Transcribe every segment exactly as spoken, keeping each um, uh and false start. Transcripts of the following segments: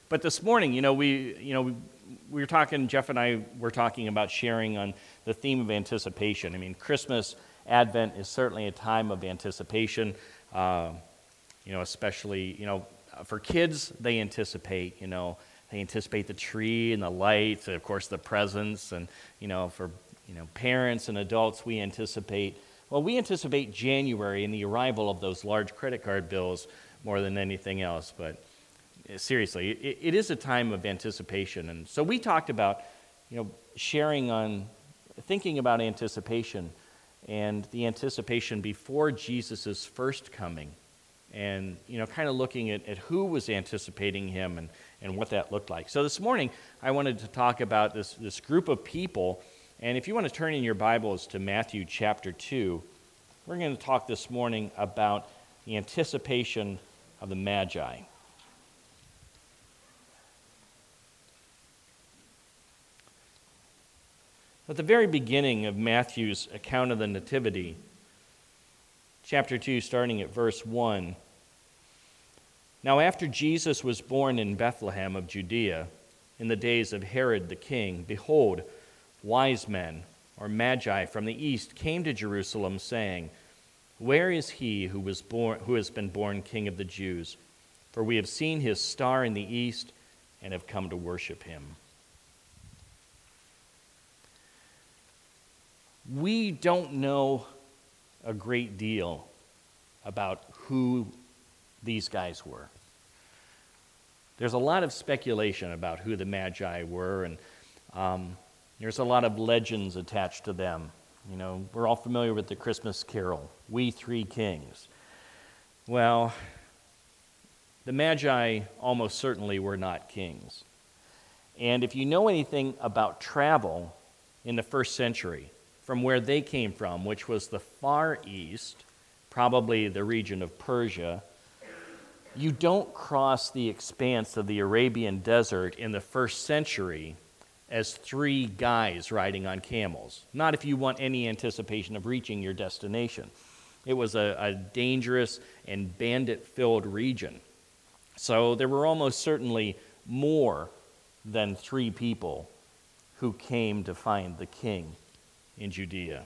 But this morning, you know, we, you know, we, we were talking, Jeff and I were talking about sharing on the theme of anticipation. I mean, Christmas, Advent is certainly a time of anticipation, uh, you know, especially, you know, for kids, they anticipate, you know, they anticipate the tree and the lights, and of course the presents, and, you know, for, you know, parents and adults, we anticipate, well, we anticipate January and the arrival of those large credit card bills more than anything else, but seriously, it, it is a time of anticipation. And so we talked about, you know, sharing on, thinking about anticipation and the anticipation before Jesus' first coming, and, you know, kind of looking at, at who was anticipating him and, and what that looked like. So this morning, I wanted to talk about this, this group of people, and if you want to turn in your Bibles to Matthew chapter two, we're going to talk this morning about the anticipation of the Magi. At the very beginning of Matthew's account of the Nativity, chapter two, starting at verse one, "Now after Jesus was born in Bethlehem of Judea, in the days of Herod the king, behold, wise men, or Magi, from the east came to Jerusalem, saying, 'Where is he who was born, who has been born King of the Jews? For we have seen his star in the east and have come to worship him.'" We don't know a great deal about who these guys were. There's a lot of speculation about who the Magi were, and um, there's a lot of legends attached to them. You know, we're all familiar with the Christmas carol, "We Three Kings." Well, the Magi almost certainly were not kings. And if you know anything about travel in the first century, from where they came from, which was the Far East, probably the region of Persia, you don't cross the expanse of the Arabian desert in the first century as three guys riding on camels. Not if you want any anticipation of reaching your destination. It was a, a dangerous and bandit-filled region. So there were almost certainly more than three people who came to find the king in Judea.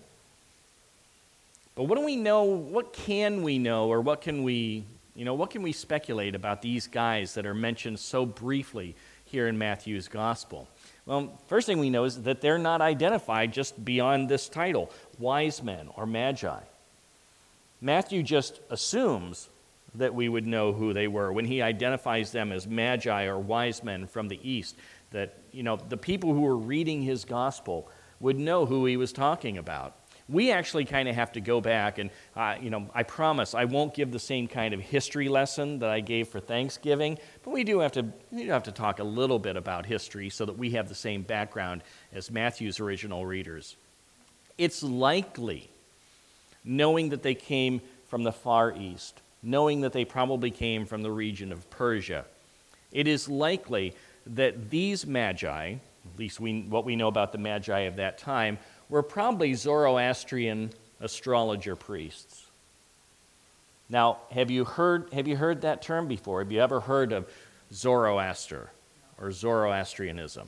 But what do we know, what can we know, or what can we, you know, what can we speculate about these guys that are mentioned so briefly here in Matthew's gospel? Well, first thing we know is that they're not identified just beyond this title, wise men or Magi. Matthew just assumes that we would know who they were when he identifies them as Magi or wise men from the east, that, you know, the people who were reading his gospel would know who he was talking about. We actually kind of have to go back, and uh, you know, I promise I won't give the same kind of history lesson that I gave for Thanksgiving, but we do have to we do have to talk a little bit about history so that we have the same background as Matthew's original readers. It's likely, knowing that they came from the Far East, knowing that they probably came from the region of Persia, it is likely that these Magi, at least we, what we know about the Magi of that time, were probably Zoroastrian astrologer priests. Now, have you heard have you heard that term before? Have you ever heard of Zoroaster or Zoroastrianism?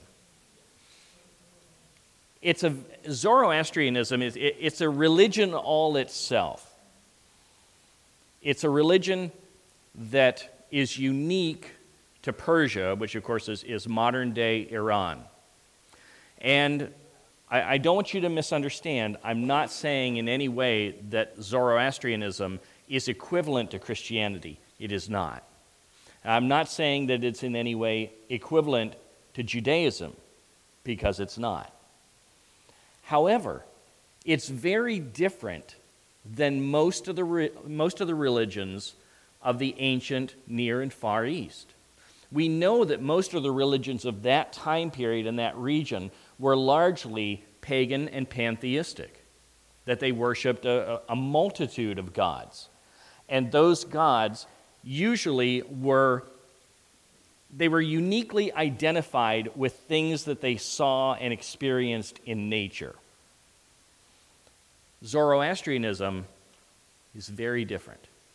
It's a Zoroastrianism is it, it's a religion all itself. It's a religion that is unique to Persia, which of course is, is modern-day Iran. And I, I don't want you to misunderstand. I'm not saying in any way that Zoroastrianism is equivalent to Christianity. It is not. I'm not saying that it's in any way equivalent to Judaism, because it's not. However, it's very different than most of the re- most of the religions of the ancient Near and Far East. We know that most of the religions of that time period in that region were largely pagan and pantheistic, that they worshipped a, a multitude of gods. And those gods usually were, they were uniquely identified with things that they saw and experienced in nature. Zoroastrianism is very different.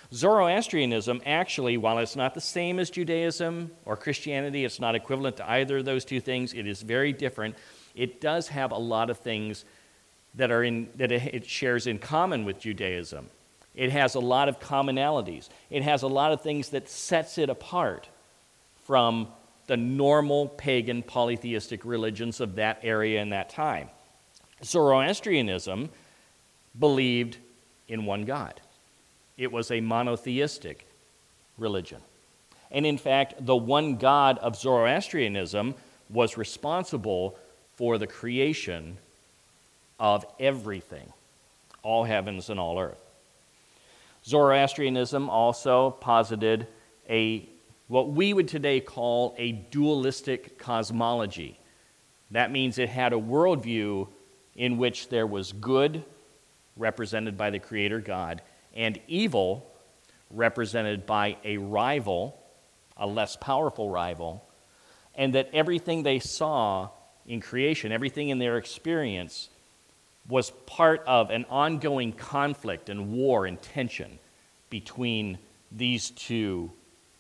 Zoroastrianism actually, while it's not the same as Judaism or Christianity, it's not equivalent to either of those two things, it is very different. It does have a lot of things that are in that it shares in common with Judaism. It has a lot of commonalities. It has a lot of things that sets it apart from the normal pagan polytheistic religions of that area and that time. Zoroastrianism believed in one God. It was a monotheistic religion. And in fact, the one God of Zoroastrianism was responsible for the creation of everything, all heavens and all earth. Zoroastrianism also posited a what we would today call a dualistic cosmology. That means it had a worldview in which there was good, represented by the Creator God, and evil, represented by a rival, a less powerful rival, and that everything they saw in creation, everything in their experience, was part of an ongoing conflict and war and tension between these two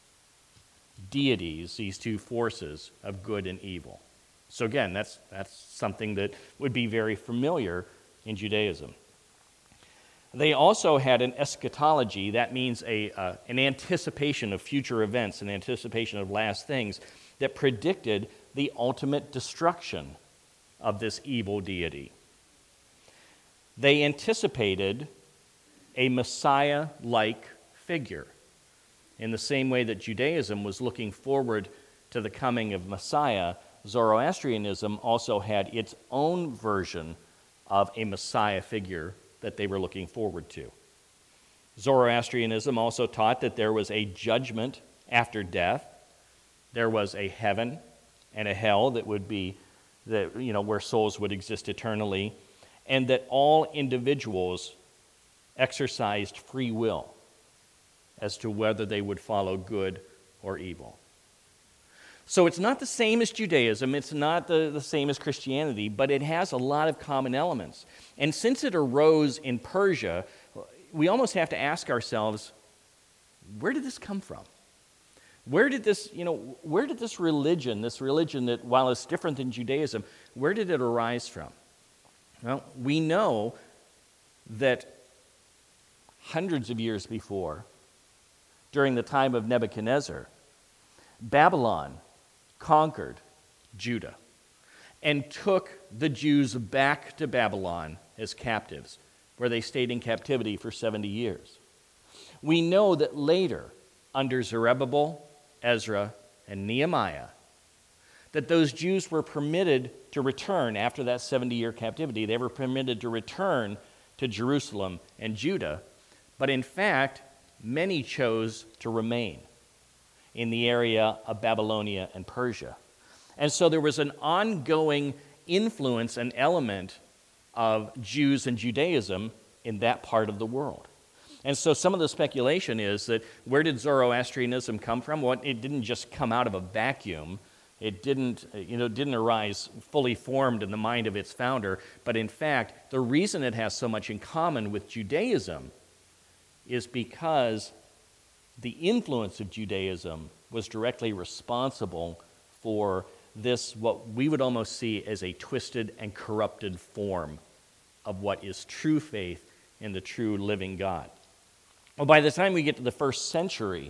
deities, these two forces of good and evil. So again, that's, that's something that would be very familiar in Judaism. They also had an eschatology. That means a, uh, an anticipation of future events, an anticipation of last things that predicted the ultimate destruction of this evil deity. They anticipated a Messiah-like figure. In the same way that Judaism was looking forward to the coming of Messiah, Zoroastrianism also had its own version of a Messiah figure that they were looking forward to. Zoroastrianism also taught that there was a judgment after death. There was a heaven and a hell that would be, that, you know, where souls would exist eternally, and that all individuals exercised free will as to whether they would follow good or evil. So it's not the same as Judaism, it's not the, the same as Christianity, but it has a lot of common elements. And since it arose in Persia, we almost have to ask ourselves, where did this come from? Where did this, you know, where did this religion, this religion that, while it's different than Judaism, where did it arise from? Well, we know that hundreds of years before, during the time of Nebuchadnezzar, Babylon conquered Judah and took the Jews back to Babylon as captives, where they stayed in captivity for seventy years. We know that later, under Zerubbabel, Ezra, and Nehemiah, that those Jews were permitted to return after that seventy-year captivity. They were permitted to return to Jerusalem and Judah, but in fact, many chose to remain in the area of Babylonia and Persia. And so there was an ongoing influence and element of Jews and Judaism in that part of the world. And so some of the speculation is that where did Zoroastrianism come from? Well, it didn't just come out of a vacuum. It didn't, you know, didn't arise fully formed in the mind of its founder. But in fact, the reason it has so much in common with Judaism is because the influence of Judaism was directly responsible for this, what we would almost see as a twisted and corrupted form of what is true faith in the true living God. Well, by the time we get to the first century,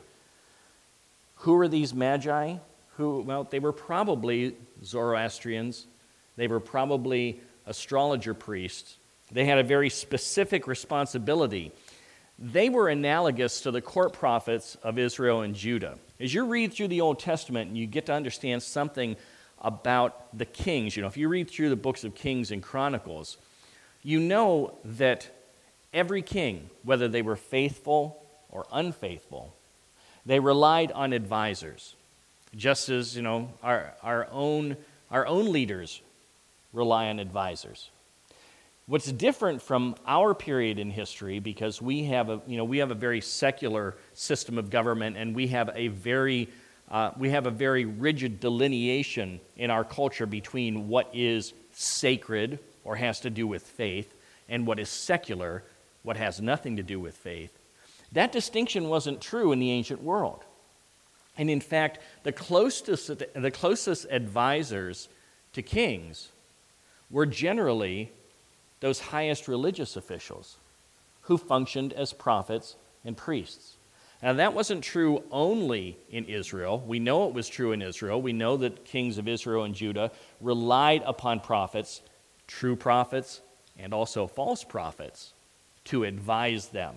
who are these magi? Who, well, they were probably Zoroastrians. They were probably astrologer priests. They had a very specific responsibility. They were analogous to the court prophets of Israel and Judah. As you read through the Old Testament and you get to understand something about the kings, you know, if you read through the books of Kings and Chronicles, you know that every king, whether they were faithful or unfaithful, they relied on advisors, just as, you know, our, our own our own leaders rely on advisors. What's different from our period in history, because we have a, you know, we have a very secular system of government, and we have a very, uh, we have a very rigid delineation in our culture between what is sacred or has to do with faith, and what is secular, what has nothing to do with faith. That distinction wasn't true in the ancient world. And in fact, the closest, the closest advisors to kings were generally those highest religious officials who functioned as prophets and priests. Now, that wasn't true only in Israel. We know it was true in Israel. We know that kings of Israel and Judah relied upon prophets, true prophets, and also false prophets, to advise them.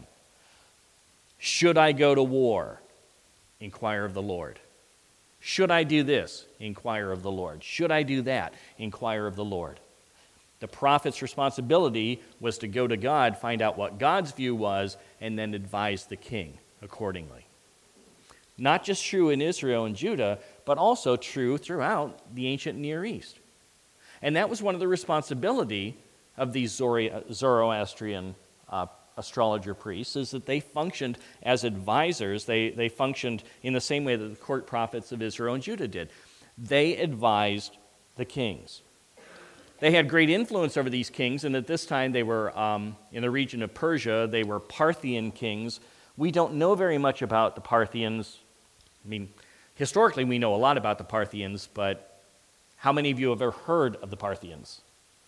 Should I go to war? Inquire of the Lord. Should I do this? Inquire of the Lord. Should I do that? Inquire of the Lord. The prophet's responsibility was to go to God, find out what God's view was, and then advise the king accordingly. Not just true in Israel and Judah, but also true throughout the ancient Near East. And that was one of the responsibility of these Zoroastrian uh, astrologer priests, is that they functioned as advisors. They, they functioned in the same way that the court prophets of Israel and Judah did. They advised the kings. They had great influence over these kings, and at this time they were um, in the region of Persia. They were Parthian kings. We don't know very much about the Parthians. I mean, historically we know a lot about the Parthians, but how many of you have ever heard of the Parthians?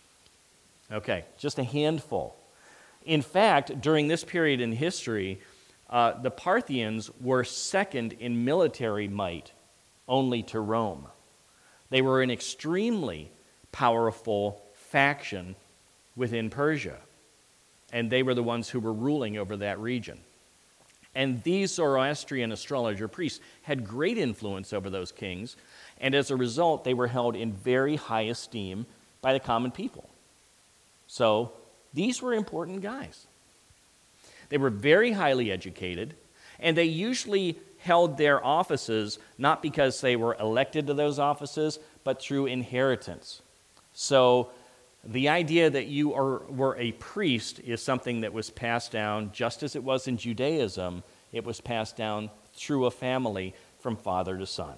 Okay, just a handful. In fact, during this period in history, uh, the Parthians were second in military might only to Rome. They were an extremely powerful faction within Persia, and they were the ones who were ruling over that region. And these Zoroastrian astrologer priests had great influence over those kings, and as a result, they were held in very high esteem by the common people. So these were important guys. They were very highly educated, and they usually held their offices not because they were elected to those offices, but through inheritance. So the idea that you are, were a priest is something that was passed down, just as it was in Judaism. It was passed down through a family from father to son.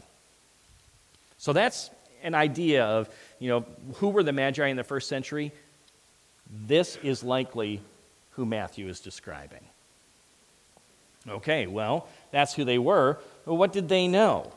So that's an idea of, you know, who were the Magi in the first century? This is likely who Matthew is describing. Okay, well, that's who they were. But what did they know?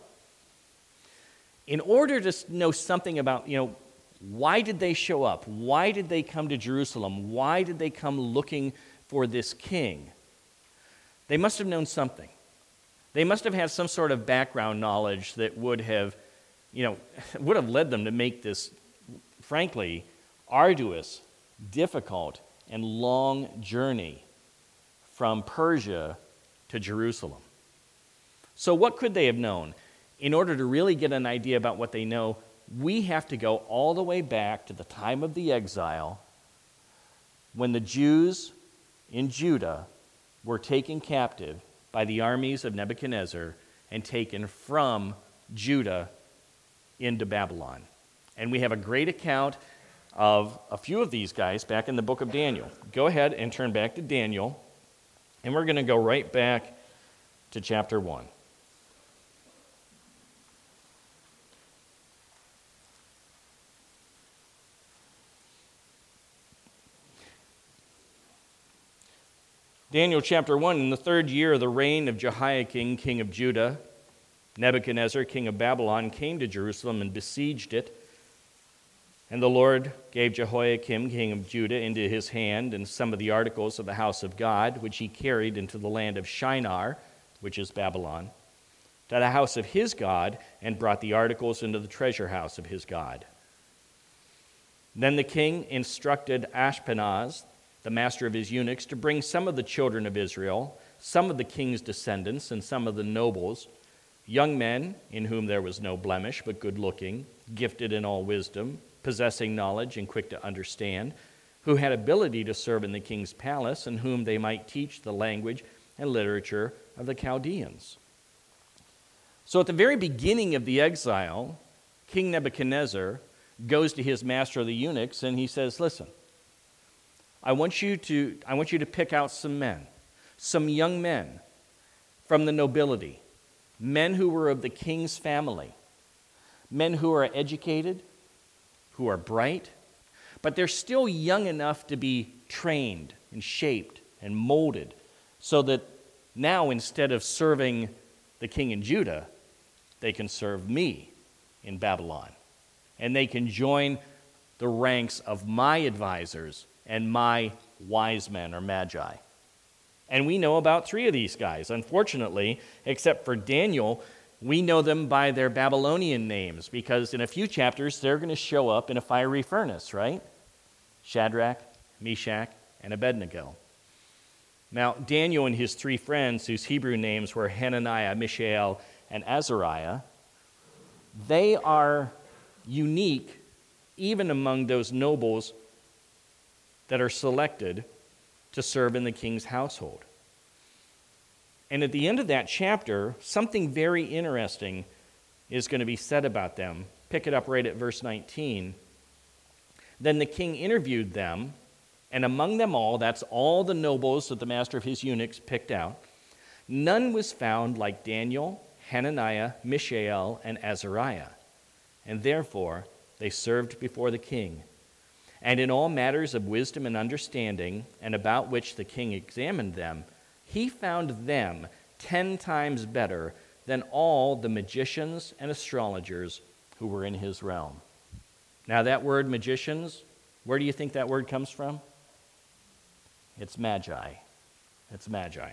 In order to know something about, you know, why did they show up? Why did they come to Jerusalem? Why did they come looking for this king? They must have known something. They must have had some sort of background knowledge that would have, you know, would have led them to make this, frankly, arduous, difficult, and long journey from Persia to Jerusalem. So what could they have known? In order to really get an idea about what they know, we have to go all the way back to the time of the exile, when the Jews in Judah were taken captive by the armies of Nebuchadnezzar and taken from Judah into Babylon. And we have a great account of a few of these guys back in the book of Daniel. Go ahead and turn back to Daniel, and we're going to go right back to chapter one. Daniel chapter one, in the third year of the reign of Jehoiakim, king of Judah, Nebuchadnezzar, king of Babylon, came to Jerusalem and besieged it. And the Lord gave Jehoiakim, king of Judah, into his hand and some of the articles of the house of God, which he carried into the land of Shinar, which is Babylon, to the house of his God, and brought the articles into the treasure house of his God. Then the king instructed Ashpenaz, the master of his eunuchs, to bring some of the children of Israel, some of the king's descendants, and some of the nobles, young men in whom there was no blemish, but good-looking, gifted in all wisdom, possessing knowledge and quick to understand, who had ability to serve in the king's palace, and whom they might teach the language and literature of the Chaldeans. So at the very beginning of the exile, King Nebuchadnezzar goes to his master of the eunuchs, and he says, listen, I want you to, I want you to pick out some men, some young men from the nobility, men who were of the king's family, men who are educated, who are bright, but they're still young enough to be trained and shaped and molded so that Now, instead of serving the king in Judah, they can serve me in Babylon. And they can join the ranks of my advisors and my wise men or magi. And we know about three of these guys. Unfortunately, except for Daniel, we know them by their Babylonian names, because in a few chapters, they're going to show up in a fiery furnace, right? Shadrach, Meshach, and Abednego. Now, Daniel and his three friends, whose Hebrew names were Hananiah, Mishael, and Azariah, they are unique even among those nobles that are selected to serve in the king's household. And at the end of that chapter, something very interesting is going to be said about them. Pick it up right at verse nineteen. Then the king interviewed them, and among them all, that's all the nobles that the master of his eunuchs picked out, none was found like Daniel, Hananiah, Mishael, and Azariah. And therefore they served before the king. And in all matters of wisdom and understanding, and about which the king examined them, he found them ten times better than all the magicians and astrologers who were in his realm. Now that word magicians, where do you think that word comes from? It's magi. It's magi.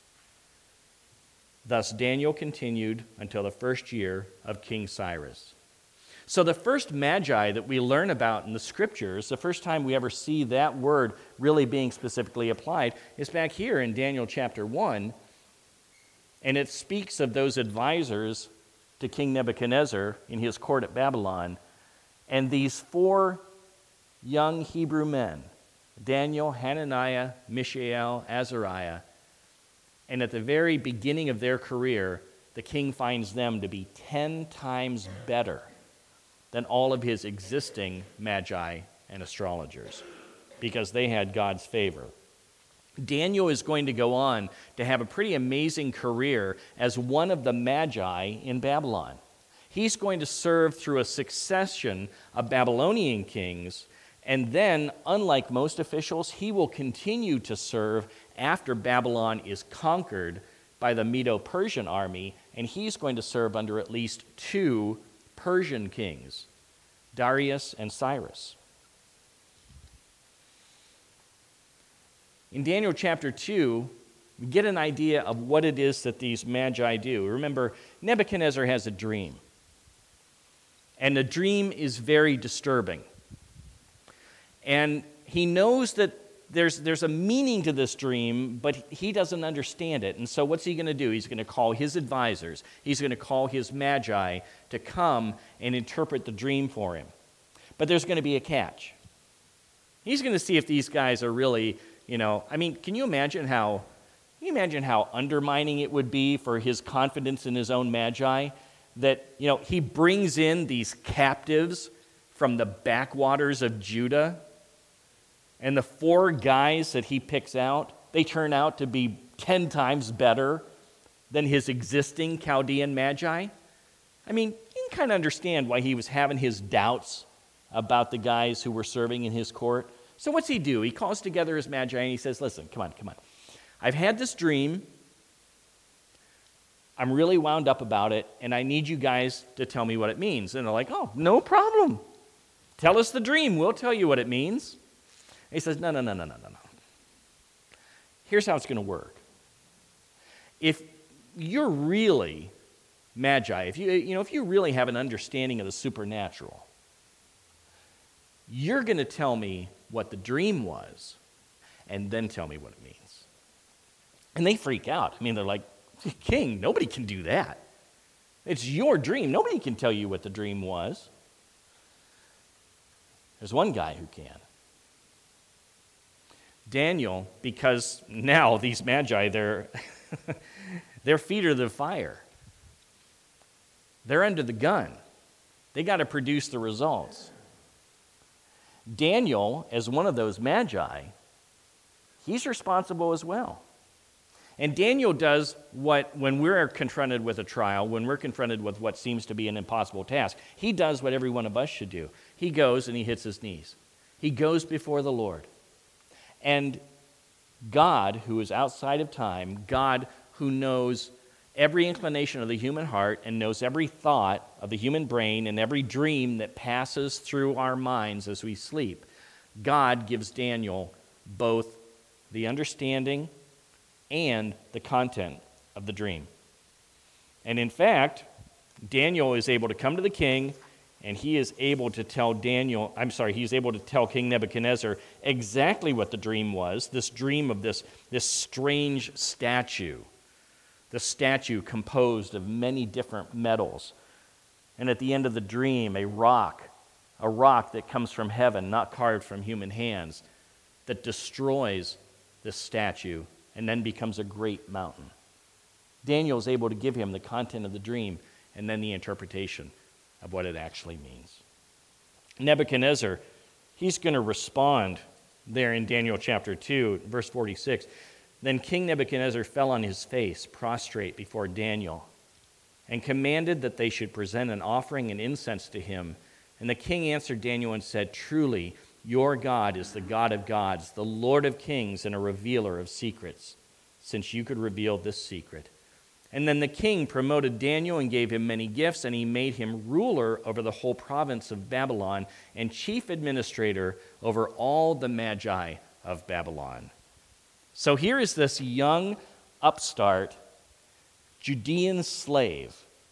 Thus Daniel continued until the first year of King Cyrus. So the first magi that we learn about in the scriptures, the first time we ever see that word really being specifically applied, is back here in Daniel chapter one. And it speaks of those advisors to King Nebuchadnezzar in his court at Babylon. And these four young Hebrew men, Daniel, Hananiah, Mishael, Azariah, and at the very beginning of their career, the king finds them to be ten times better than all of his existing magi and astrologers, because they had God's favor. Daniel is going to go on to have a pretty amazing career as one of the magi in Babylon. He's going to serve through a succession of Babylonian kings, and then, unlike most officials, he will continue to serve after Babylon is conquered by the Medo-Persian army, and he's going to serve under at least two Persian kings, Darius and Cyrus. In Daniel chapter two, we get an idea of what it is that these magi do. Remember, Nebuchadnezzar has a dream, and the dream is very disturbing. And he knows that there's, there's a meaning to this dream, but he doesn't understand it. And so what's he going to do? He's going to call his advisors. He's going to call his magi to come and interpret the dream for him. But there's going to be a catch. He's going to see if these guys are really, you know, I mean, can you imagine how, can you imagine how undermining it would be for his confidence in his own magi? That, you know, he brings in these captives from the backwaters of Judah, and the four guys that he picks out, they turn out to be ten times better than his existing Chaldean magi. I mean, you can kind of understand why he was having his doubts about the guys who were serving in his court. So what's he do? He calls together his magi and he says, listen, come on, come on. I've had this dream. I'm really wound up about it, and I need you guys to tell me what it means. And they're like, oh, no problem. Tell us the dream. We'll tell you what it means. And he says, no, no, no, no, no, no, no. Here's how it's going to work. If you're really magi, if you, you know, if you really have an understanding of the supernatural, you're going to tell me what the dream was, and then tell me what it means. And they freak out. I mean, they're like, King, nobody can do that. It's your dream. Nobody can tell you what the dream was. There's one guy who can. Daniel, because now these magi, they're their feet are the fire. They're under the gun. They got to produce the results. Daniel, as one of those magi, he's responsible as well. And Daniel does what, when we're confronted with a trial, when we're confronted with what seems to be an impossible task, he does what every one of us should do. He goes and he hits his knees. He goes before the Lord. And God, who is outside of time, God who knows every inclination of the human heart and knows every thought of the human brain and every dream that passes through our minds as we sleep, God gives Daniel both the understanding and the content of the dream. And in fact, Daniel is able to come to the king, and he is able to tell Daniel, I'm sorry, he's able to tell King Nebuchadnezzar exactly what the dream was, this dream of this, this strange statue. The statue composed of many different metals. And at the end of the dream, a rock, a rock that comes from heaven, not carved from human hands, that destroys this statue and then becomes a great mountain. Daniel is able to give him the content of the dream and then the interpretation of what it actually means. Nebuchadnezzar, he's going to respond there in Daniel chapter two, verse forty-six. Then King Nebuchadnezzar fell on his face, prostrate before Daniel, and commanded that they should present an offering and incense to him. And the king answered Daniel and said, "Truly, your God is the God of gods, the Lord of kings, and a revealer of secrets, since you could reveal this secret." And then the king promoted Daniel and gave him many gifts, and he made him ruler over the whole province of Babylon and chief administrator over all the magi of Babylon. So here is this young upstart Judean slave,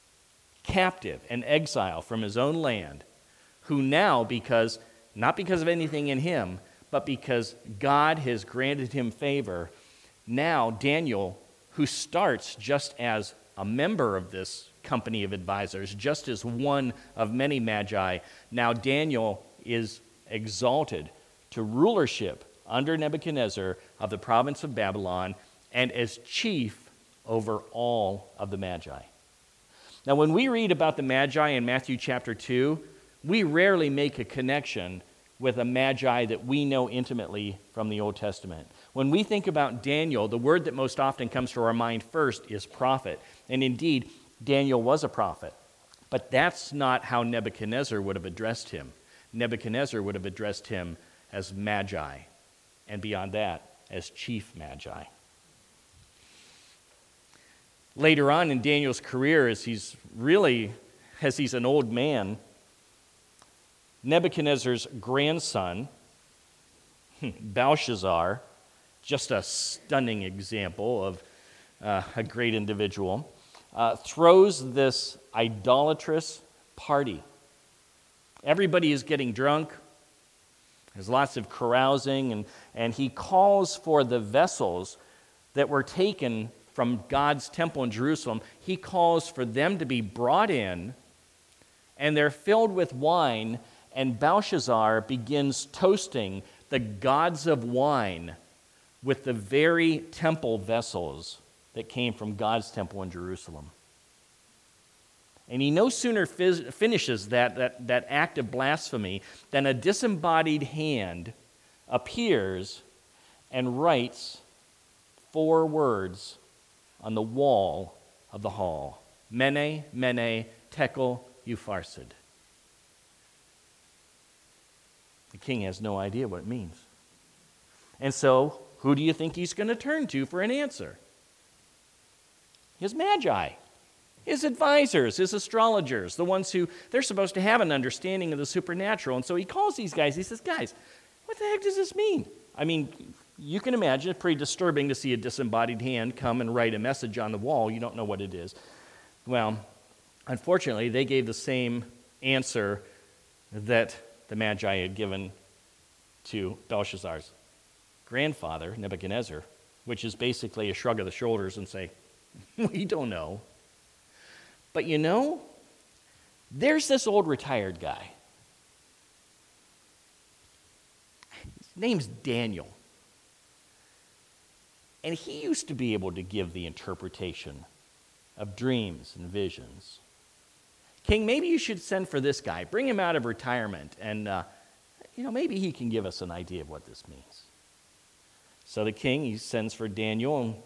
captive and exile from his own land, who now, because not because of anything in him, but because God has granted him favor, now Daniel, who starts just as a member of this company of advisors, just as one of many magi, now Daniel is exalted to rulership under Nebuchadnezzar of the province of Babylon and as chief over all of the magi. Now, when we read about the magi in Matthew chapter two, we rarely make a connection with a magi that we know intimately from the Old Testament. When we think about Daniel, the word that most often comes to our mind first is prophet. And indeed, Daniel was a prophet. But that's not how Nebuchadnezzar would have addressed him. Nebuchadnezzar would have addressed him as magi, and beyond that, as chief magi. Later on in Daniel's career, as he's really, as he's an old man, Nebuchadnezzar's grandson, Belshazzar, just a stunning example of uh, a great individual, uh, throws this idolatrous party. Everybody is getting drunk. There's lots of carousing, and, and he calls for the vessels that were taken from God's temple in Jerusalem. He calls for them to be brought in, and they're filled with wine, and Belshazzar begins toasting the gods of wine with the very temple vessels that came from God's temple in Jerusalem. And he no sooner fiz- finishes that, that, that act of blasphemy than a disembodied hand appears and writes four words on the wall of the hall. Mene, mene, tekel, upharsin. The king has no idea what it means. And so, who do you think he's going to turn to for an answer? His magi. His advisors, his astrologers, the ones who, they're supposed to have an understanding of the supernatural. And so he calls these guys, he says, guys, what the heck does this mean? I mean, you can imagine it's pretty disturbing to see a disembodied hand come and write a message on the wall. You don't know what it is. Well, unfortunately, they gave the same answer that the Magi had given to Belshazzar's grandfather, Nebuchadnezzar, which is basically a shrug of the shoulders and say, we don't know. But you know, there's this old retired guy. His name's Daniel. And he used to be able to give the interpretation of dreams and visions. King, maybe you should send for this guy. Bring him out of retirement. And, uh, you know, maybe he can give us an idea of what this means. So the king, he sends for Daniel. And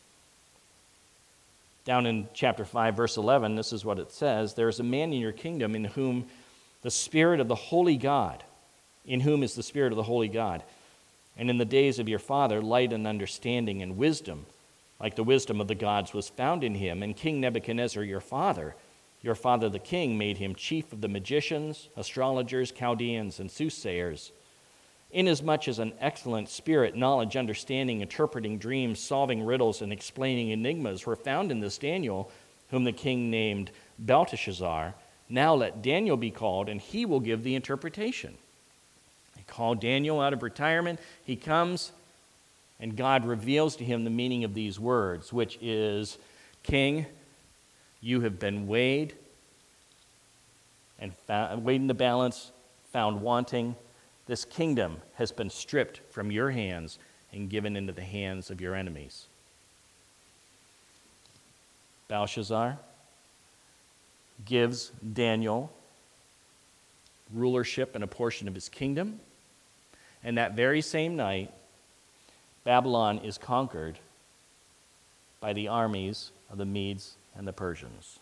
down in chapter five, verse eleven, this is what it says. There is a man in your kingdom in whom the Spirit of the Holy God, in whom is the Spirit of the Holy God. And in the days of your father, light and understanding and wisdom like the wisdom of the gods was found in him, and King Nebuchadnezzar your father, your father the king, made him chief of the magicians, astrologers, Chaldeans, and soothsayers. Inasmuch as an excellent spirit, knowledge, understanding, interpreting dreams, solving riddles, and explaining enigmas were found in this Daniel, whom the king named Belteshazzar, now let Daniel be called, and he will give the interpretation. They call Daniel out of retirement. He comes, and God reveals to him the meaning of these words, which is, King, you have been weighed and found, weighed in the balance, found wanting. This kingdom has been stripped from your hands and given into the hands of your enemies. Belshazzar gives Daniel rulership and a portion of his kingdom, and that very same night, Babylon is conquered by the armies of the Medes and the Persians.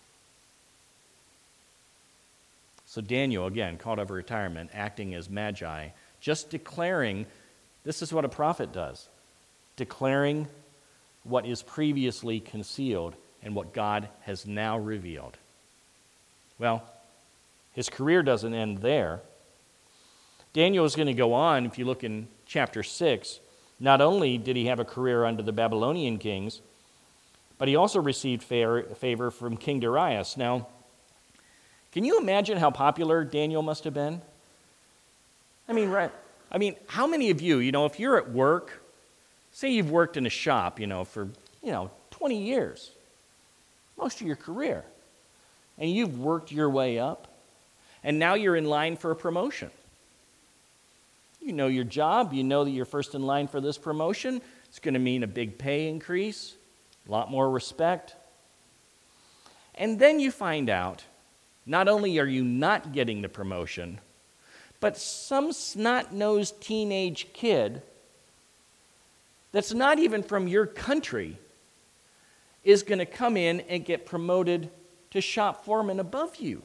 So Daniel, again, called out of retirement, acting as magi, just declaring, this is what a prophet does, declaring what is previously concealed and what God has now revealed. Well, his career doesn't end there. Daniel is going to go on, if you look in chapter six, not only did he have a career under the Babylonian kings, but he also received favor from King Darius. Now, can you imagine how popular Daniel must have been? I mean, right? I mean, how many of you, you know, if you're at work, say you've worked in a shop, you know, for, you know, twenty years, most of your career, and you've worked your way up, and now you're in line for a promotion. You know your job, you know that you're first in line for this promotion. It's going to mean a big pay increase, a lot more respect. And then you find out, not only are you not getting the promotion, but some snot-nosed teenage kid that's not even from your country is going to come in and get promoted to shop foreman above you.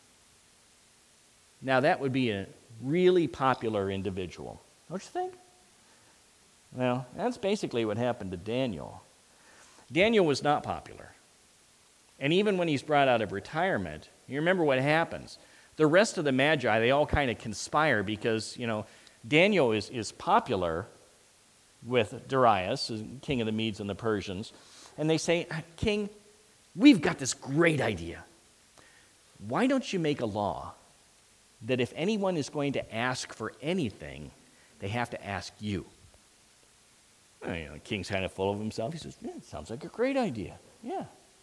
Now that would be a really popular individual, don't you think? Well, that's basically what happened to Daniel. Daniel was not popular. And even when he's brought out of retirement, you remember what happens. The rest of the Magi, they all kind of conspire because, you know, Daniel is, is popular with Darius, king of the Medes and the Persians. And they say, King, we've got this great idea. Why don't you make a law that if anyone is going to ask for anything, they have to ask you? Well, you know, the king's kind of full of himself. He says, yeah, it sounds like a great idea. Yeah.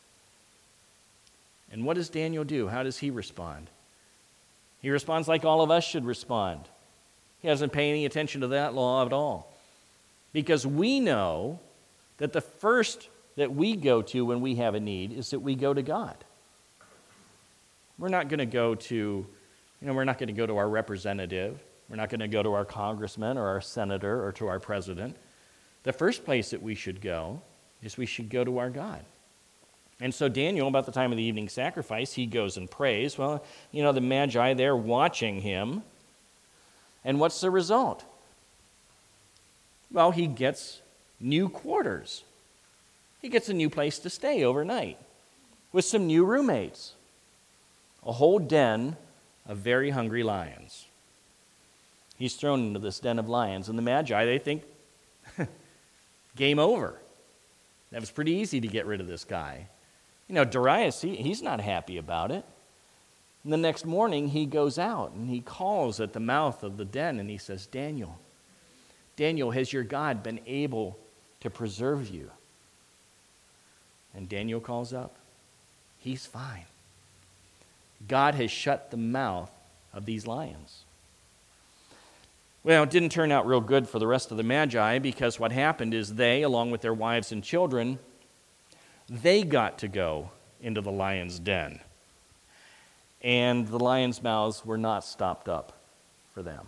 And what does Daniel do? How does he respond? He responds like all of us should respond. He doesn't pay any attention to that law at all. Because we know that the first that we go to when we have a need is that we go to God. We're not going to go to, you know, we're not going to go to our representative. We're not going to go to our congressman or our senator or to our president. The first place that we should go is we should go to our God. And so Daniel, about the time of the evening sacrifice, he goes and prays. Well, you know, the Magi, they're watching him. And what's the result? Well, he gets new quarters. He gets a new place to stay overnight with some new roommates. A whole den of very hungry lions. He's thrown into this den of lions, and the Magi, they think, game over. That was pretty easy to get rid of this guy. You know, Darius, he, he's not happy about it. And the next morning, he goes out and he calls at the mouth of the den and he says, Daniel, Daniel, has your God been able to preserve you? And Daniel calls up, he's fine. God has shut the mouth of these lions. Well, it didn't turn out real good for the rest of the Magi because what happened is they, along with their wives and children, they got to go into the lion's den. And the lions' mouths were not stopped up for them.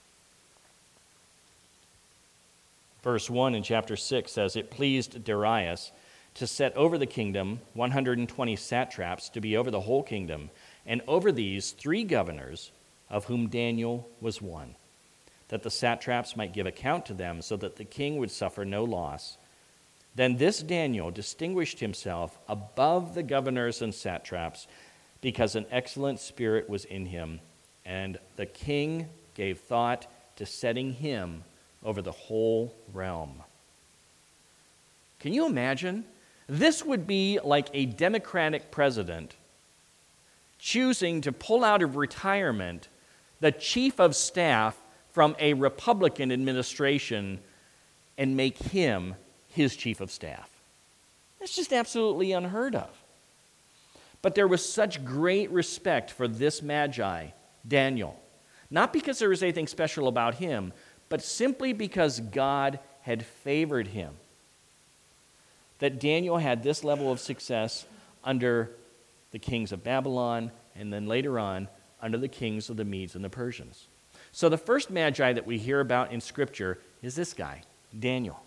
Verse one in chapter six says, It pleased Darius to set over the kingdom one hundred twenty satraps to be over the whole kingdom, and over these three governors, of whom Daniel was one, that the satraps might give account to them, so that the king would suffer no loss. Then this Daniel distinguished himself above the governors and satraps because an excellent spirit was in him, and the king gave thought to setting him over the whole realm. Can you imagine? This would be like a Democratic president choosing to pull out of retirement the chief of staff from a Republican administration and make him his chief of staff. That's just absolutely unheard of. But there was such great respect for this Magi, Daniel, not because there was anything special about him, but simply because God had favored him, that Daniel had this level of success under the kings of Babylon, and then later on under the kings of the Medes and the Persians. So the first Magi that we hear about in Scripture is this guy, Daniel.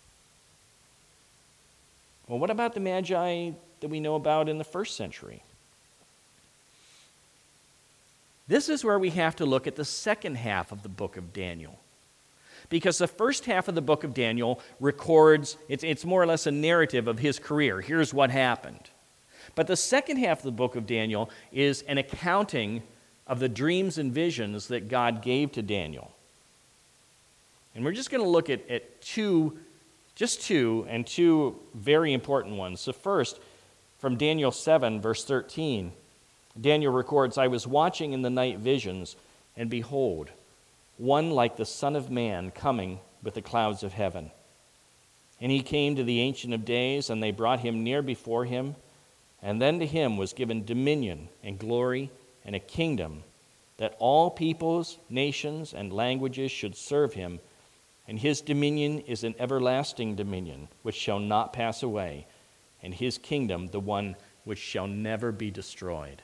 Well, what about the Magi that we know about in the first century? This is where we have to look at the second half of the book of Daniel. Because the first half of the book of Daniel records, it's, it's more or less a narrative of his career. Here's what happened. But the second half of the book of Daniel is an accounting of the dreams and visions that God gave to Daniel. And we're just going to look at, at two, just two, and two very important ones. So first, from Daniel seven, verse thirteen, Daniel records, "I was watching in the night visions, and behold, one like the Son of Man coming with the clouds of heaven. And he came to the Ancient of Days, and they brought him near before him. And then to him was given dominion and glory and a kingdom, that all peoples, nations, and languages should serve him. And his dominion is an everlasting dominion, which shall not pass away, and his kingdom the one which shall never be destroyed."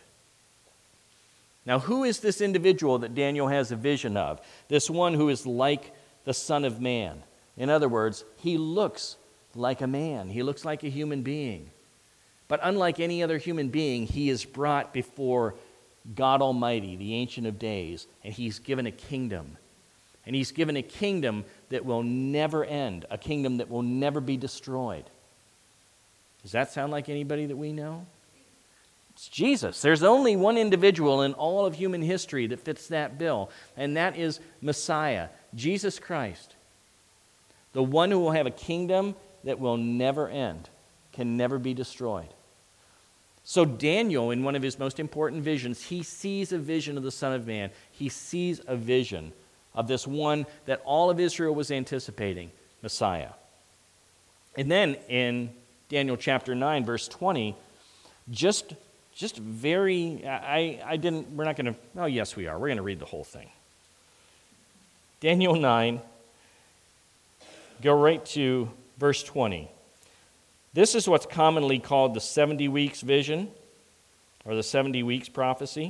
Now, who is this individual that Daniel has a vision of? This one who is like the Son of Man. In other words, he looks like a man. He looks like a human being. But unlike any other human being, he is brought before God Almighty, the Ancient of Days, and he's given a kingdom. And he's given a kingdom that will never end, a kingdom that will never be destroyed. Does that sound like anybody that we know? It's Jesus. There's only one individual in all of human history that fits that bill, and that is Messiah, Jesus Christ. The one who will have a kingdom that will never end, can never be destroyed. So Daniel, in one of his most important visions, he sees a vision of the Son of Man. He sees a vision of this one that all of Israel was anticipating, Messiah. And then in Daniel chapter nine, verse twenty, just Just very, I, I didn't, we're not going to, oh yes we are, we're going to read the whole thing. Daniel nine, go right to verse twenty. This is what's commonly called the seventy weeks vision, or the seventy weeks prophecy.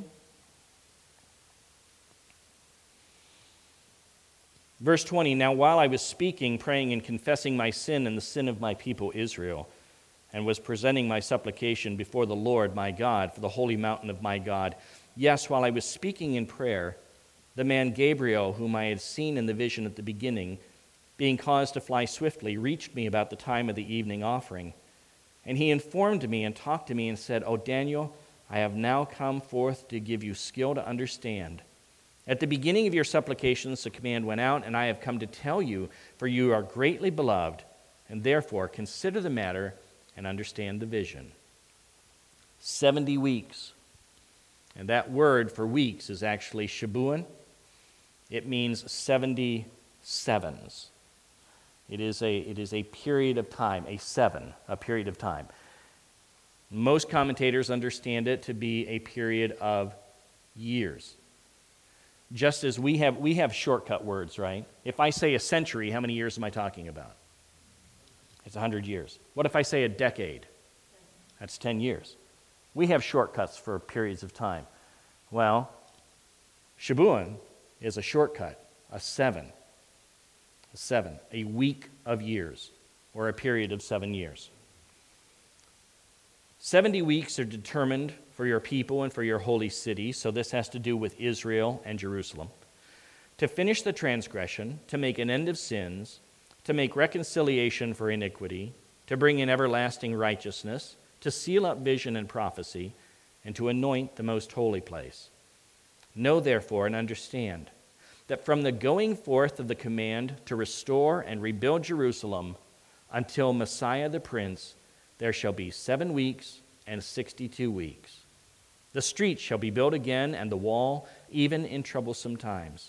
Verse twenty, "Now while I was speaking, praying, and confessing my sin and the sin of my people Israel, and was presenting my supplication before the Lord my God for the holy mountain of my God. Yes, while I was speaking in prayer, the man Gabriel, whom I had seen in the vision at the beginning, being caused to fly swiftly, reached me about the time of the evening offering. And he informed me and talked to me and said, 'O Daniel, I have now come forth to give you skill to understand. At the beginning of your supplications the command went out, and I have come to tell you, for you are greatly beloved, and therefore consider the matter and understand the vision.'" seventy weeks. And that word for weeks is actually Shabuan. It means seventy sevens. It is a, it is a period of time, a seven, a period of time. Most commentators understand it to be a period of years. Just as we have, we have shortcut words, right? If I say a century, how many years am I talking about? It's one hundred years. What if I say a decade? That's ten years. We have shortcuts for periods of time. Well, Shabuan is a shortcut, a seven. A seven, a week of years, or a period of seven years. seventy weeks are determined for your people and for your holy city, so this has to do with Israel and Jerusalem. To finish the transgression, to make an end of sins, to make reconciliation for iniquity, to bring in everlasting righteousness, to seal up vision and prophecy, and to anoint the most holy place. Know therefore and understand that from the going forth of the command to restore and rebuild Jerusalem until Messiah the Prince, there shall be seven weeks and sixty-two weeks. The streets shall be built again, and the wall, even in troublesome times.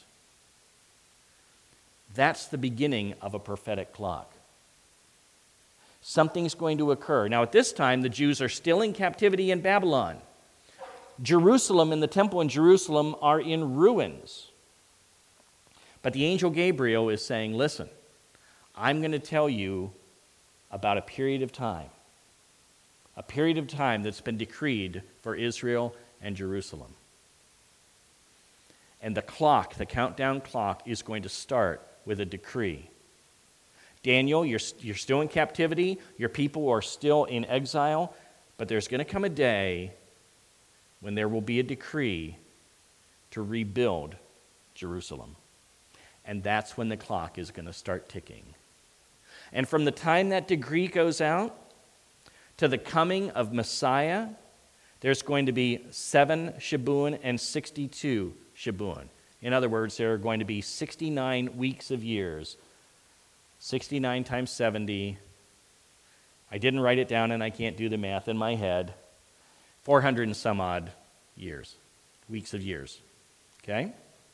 That's the beginning of a prophetic clock. Something's going to occur. Now, at this time, the Jews are still in captivity in Babylon. Jerusalem and the temple in Jerusalem are in ruins. But the angel Gabriel is saying, listen, I'm going to tell you about a period of time. A period of time that's been decreed for Israel and Jerusalem. And the clock, the countdown clock, is going to start with a decree. Daniel, you're, you're still in captivity. Your people are still in exile. But there's going to come a day when there will be a decree to rebuild Jerusalem. And that's when the clock is going to start ticking. And from the time that decree goes out to the coming of Messiah, there's going to be seven Shabuan and sixty-two Shabuan. In other words, there are going to be sixty-nine weeks of years. sixty-nine times seventy. I didn't write it down and I can't do the math in my head. four hundred and some odd years, weeks of years. Okay?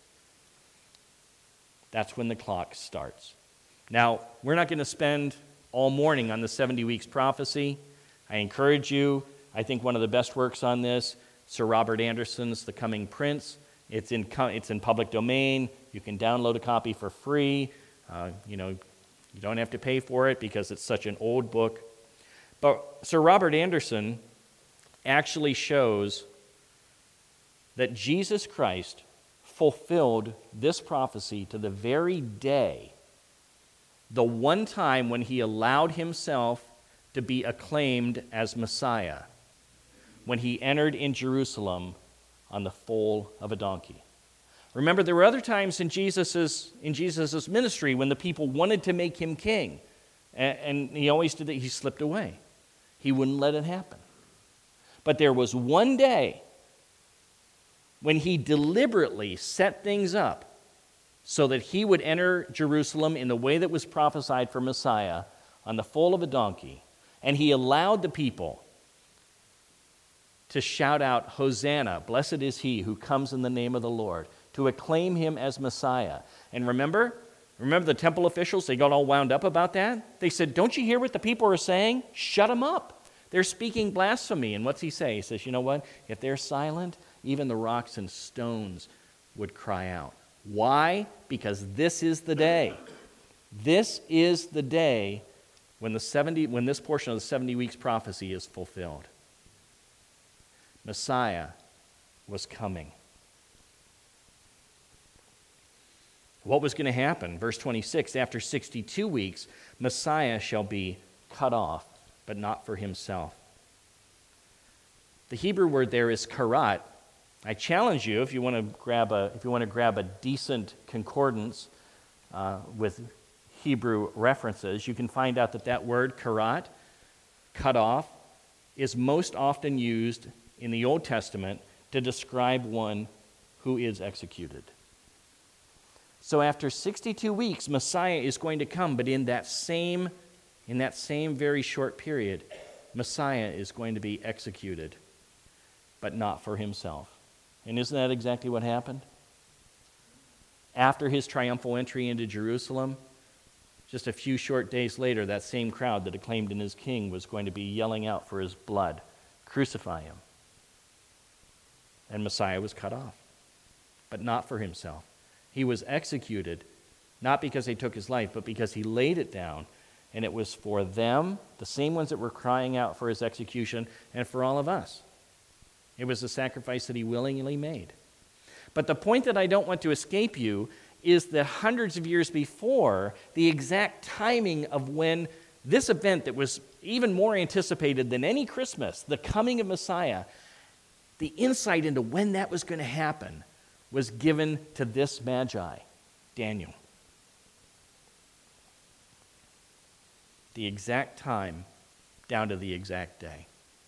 That's when the clock starts. Now, we're not going to spend all morning on the seventy weeks prophecy. I encourage you. I think one of the best works on this, Sir Robert Anderson's The Coming Prince. It's in it's in public domain. You can download a copy for free. Uh, you know, you don't have to pay for it because it's such an old book. But Sir Robert Anderson actually shows that Jesus Christ fulfilled this prophecy to the very day, the one time when he allowed himself to be acclaimed as Messiah, when he entered in Jerusalem on the foal of a donkey. Remember, there were other times in Jesus's in Jesus's ministry when the people wanted to make him king, and, and he always did that. He slipped away. He wouldn't let it happen. But there was one day when he deliberately set things up so that he would enter Jerusalem in the way that was prophesied for Messiah on the foal of a donkey, and he allowed the people to shout out, Hosanna, blessed is he who comes in the name of the Lord, to acclaim him as Messiah. And remember, remember the temple officials, they got all wound up about that? They said, don't you hear what the people are saying? Shut them up. They're speaking blasphemy. And what's he say? He says, you know what? If they're silent, even the rocks and stones would cry out. Why? Because this is the day. This is the day when the seventy, when this portion of the seventy weeks prophecy is fulfilled. Messiah was coming. What was going to happen? Verse twenty-six, after sixty-two weeks, Messiah shall be cut off, but not for himself. The Hebrew word there is karat. I challenge you, if you want to grab a, if you want to grab a decent concordance uh, with Hebrew references, you can find out that that word, karat, cut off, is most often used in the Old Testament to describe one who is executed. So after sixty-two weeks, Messiah is going to come, but in that same, in that same very short period, Messiah is going to be executed, but not for himself. And isn't that exactly what happened? After his triumphal entry into Jerusalem, just a few short days later, that same crowd that acclaimed him as king was going to be yelling out for his blood, crucify him. And Messiah was cut off, but not for himself. He was executed, not because they took his life, but because he laid it down, and it was for them, the same ones that were crying out for his execution, and for all of us. It was a sacrifice that he willingly made. But the point that I don't want to escape you is that hundreds of years before, the exact timing of when this event that was even more anticipated than any Christmas, the coming of Messiah, the insight into when that was going to happen was given to this Magi, Daniel. the exact time, down to the exact day.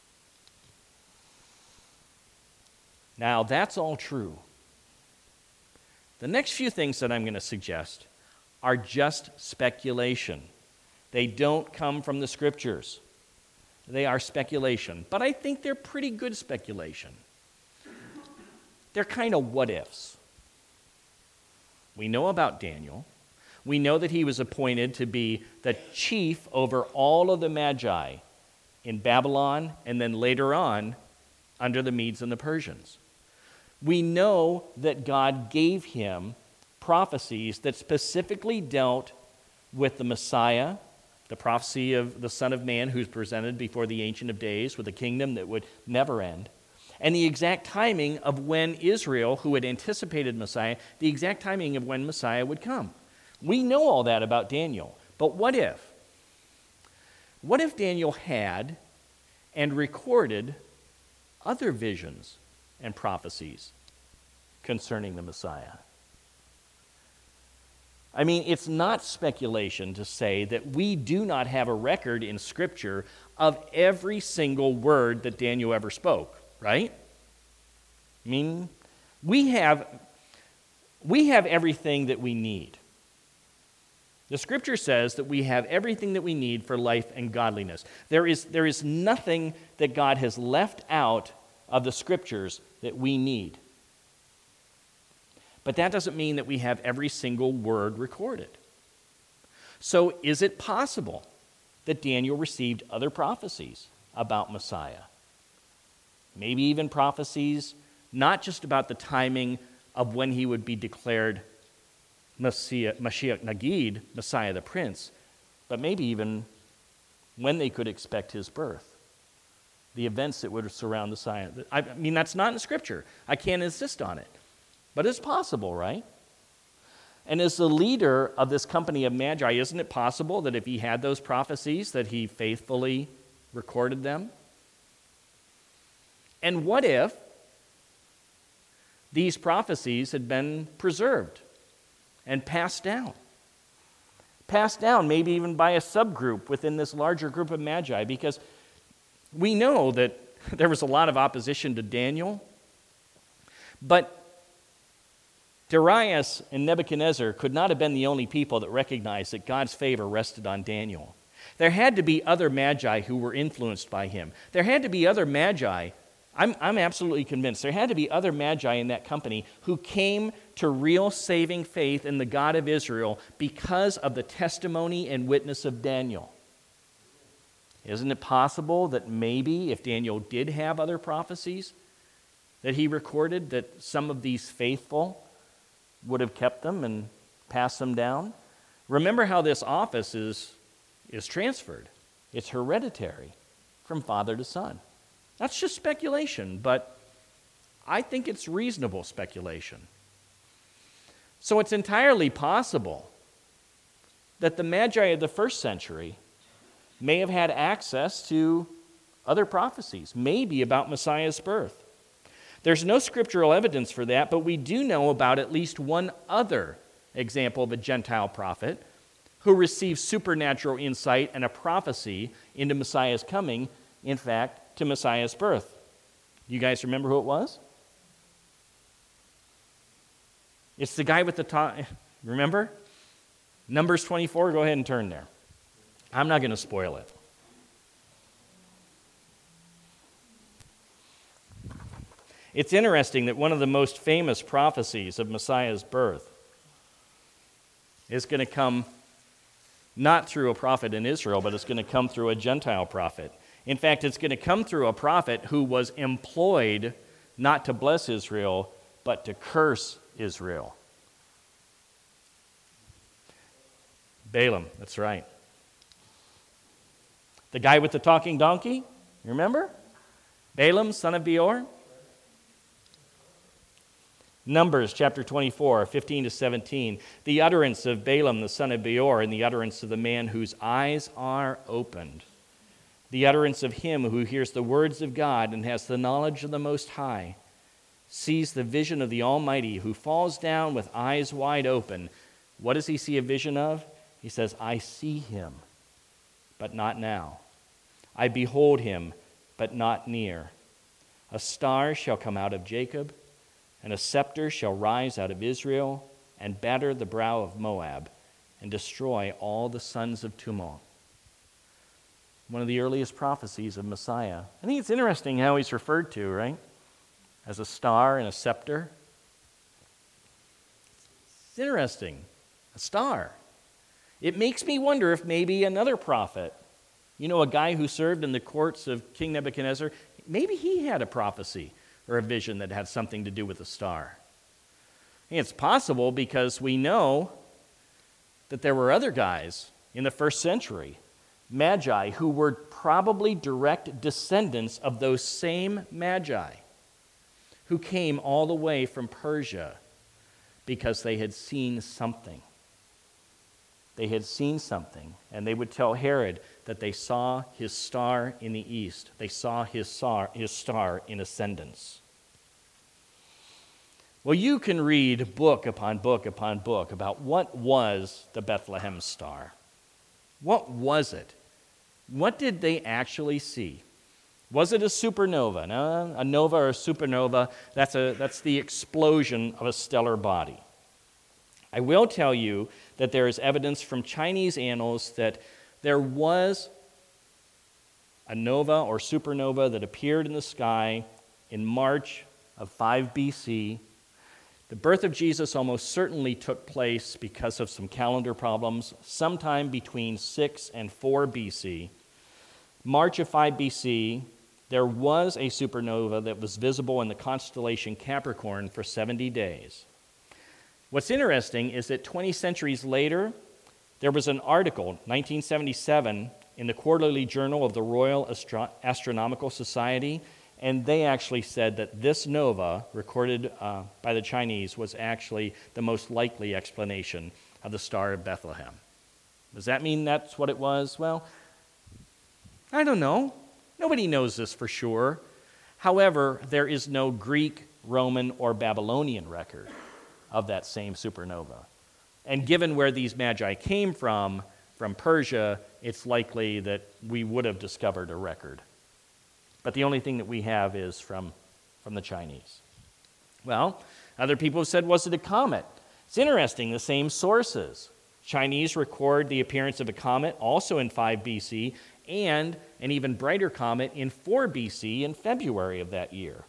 Now, that's all true. The next few things that I'm going to suggest are just speculation. They don't come from the Scriptures. They are speculation, but I think they're pretty good speculation. They're kind of what-ifs. We know about Daniel. We know that he was appointed to be the chief over all of the Magi in Babylon and then later on under the Medes and the Persians. We know that God gave him prophecies that specifically dealt with the Messiah, the prophecy of the Son of Man who's presented before the Ancient of Days with a kingdom that would never end, and the exact timing of when Israel, who had anticipated Messiah, the exact timing of when Messiah would come. We know all that about Daniel, but what if? What if Daniel had and recorded other visions and prophecies concerning the Messiah? I mean, it's not speculation to say that we do not have a record in Scripture of every single word that Daniel ever spoke, right? I mean, we have, we have everything that we need. The Scripture says that we have everything that we need for life and godliness. There is, there is nothing that God has left out of the Scriptures that we need. But that doesn't mean that we have every single word recorded. So is it possible that Daniel received other prophecies about Messiah? Maybe even prophecies not just about the timing of when he would be declared Messiah, Mashiach Nagid, Messiah the Prince, but maybe even when they could expect his birth, the events that would surround the Messiah. I mean, that's not in Scripture. I can't insist on it. But it's possible, right? And as the leader of this company of Magi, isn't it possible that if he had those prophecies, that he faithfully recorded them? And what if these prophecies had been preserved and passed down? Passed down, maybe even by a subgroup within this larger group of Magi, because we know that there was a lot of opposition to Daniel, but Darius and Nebuchadnezzar could not have been the only people that recognized that God's favor rested on Daniel. There had to be other Magi who were influenced by him. There had to be other Magi, I'm, I'm absolutely convinced, there had to be other Magi in that company who came to real saving faith in the God of Israel because of the testimony and witness of Daniel. Isn't it possible that maybe if Daniel did have other prophecies that he recorded, that some of these faithful would have kept them and passed them down? Remember how this office is, is transferred. It's hereditary from father to son. That's just speculation, but I think it's reasonable speculation. So it's entirely possible that the Magi of the first century may have had access to other prophecies, maybe about Messiah's birth. There's no scriptural evidence for that, but we do know about at least one other example of a Gentile prophet who received supernatural insight and a prophecy into Messiah's coming, in fact, to Messiah's birth. You guys remember who it was? It's the guy with the top. Remember? Numbers twenty-four, go ahead and turn there. I'm not going to spoil it. It's interesting that one of the most famous prophecies of Messiah's birth is going to come not through a prophet in Israel, but it's going to come through a Gentile prophet. In fact, it's going to come through a prophet who was employed not to bless Israel, but to curse Israel. Balaam, that's right. The guy with the talking donkey, you remember? Balaam, son of Beor. Numbers chapter twenty-four, fifteen to seventeen. The utterance of Balaam, the son of Beor, and the utterance of the man whose eyes are opened. The utterance of him who hears the words of God and has the knowledge of the Most High, sees the vision of the Almighty, who falls down with eyes wide open. What does he see a vision of? He says, I see him. but not now. I behold him, but not near. A star shall come out of Jacob, and a scepter shall rise out of Israel, and batter the brow of Moab, and destroy all the sons of tumult. One of the earliest prophecies of Messiah. I think it's interesting how he's referred to, right? As a star and a scepter. It's interesting. A star. It makes me wonder if maybe another prophet, you know, a guy who served in the courts of King Nebuchadnezzar, maybe he had a prophecy or a vision that had something to do with a star. And it's possible because we know that there were other guys in the first century, magi, who were probably direct descendants of those same magi who came all the way from Persia because they had seen something. They had seen something, and they would tell Herod that they saw his star in the east. They saw his star, his star in ascendance. Well, you can read book upon book upon book about what was the Bethlehem star. What was it? What did they actually see? Was it a supernova? No, a nova or a supernova, that's, a, that's the explosion of a stellar body. I will tell you that there is evidence from Chinese annals that there was a nova or supernova that appeared in the sky in March of five B C. The birth of Jesus almost certainly took place because of some calendar problems sometime between six and four B C. March of five B C, there was a supernova that was visible in the constellation Capricorn for seventy days. What's interesting is that twenty centuries later, there was an article, nineteen seventy-seven, in the Quarterly Journal of the Royal Astro- Astronomical Society, and they actually said that this nova, recorded uh, by the Chinese, was actually the most likely explanation of the Star of Bethlehem. Does that mean that's what it was? Well, I don't know. Nobody knows this for sure. However, there is no Greek, Roman, or Babylonian record of that same supernova. And given where these magi came from, from Persia, it's likely that we would have discovered a record. But the only thing that we have is from, from the Chinese. Well, other people have said, was it a comet? It's interesting, the same sources. Chinese record the appearance of a comet also in five B C, and an even brighter comet in four B C in February of that year.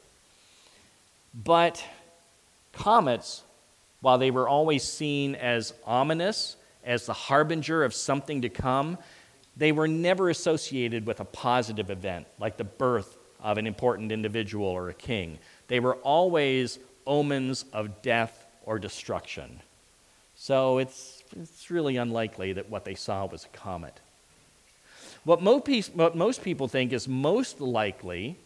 But comets, while they were always seen as ominous, as the harbinger of something to come, they were never associated with a positive event, like the birth of an important individual or a king. They were always omens of death or destruction. So it's, it's really unlikely that what they saw was a comet. What most people think is most likely